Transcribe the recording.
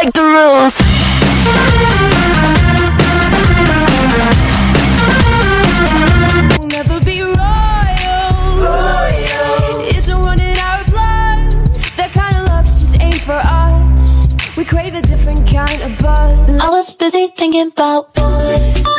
break the rules. We'll never be royals. Isn't running our blood. That kind of luck's just ain't for us. We crave a different kind of buzz. I was busy thinking about boys.